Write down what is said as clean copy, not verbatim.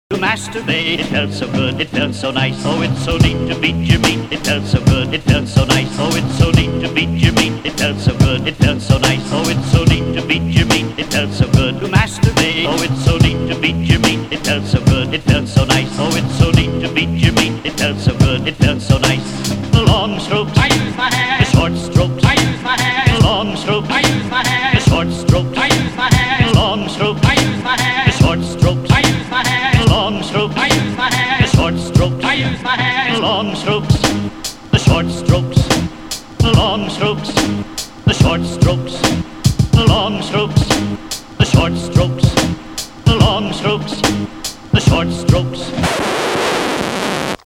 To masturbate, it felt so good, it felt so nice. Oh, it's so neat to beat your meat, it felt so good, it felt so nice. Oh, it's so neat to beat your meat, it felt so good, it felt so nice. Oh, it's so neat to beat your meat, it felt so good. To masturbate, oh, it's so neat to beat your meat, it felt so good, it felt so nice. Oh, it's so neat to beat your meat, it felt so good, it felt so nice. The long strokes, I use my hand. the short strokes, I use my hand. the long strokes, I use my the hand. short strokes, I use my the hand. long strokes, I use my the hand. short strokes, I use my the hand. long strokes, I use my the hand. short strokes, I use my the hand. long strokes, the short strokes, the long strokes, the short strokes, the long strokes, the short strokes, the long strokes, the short strokes.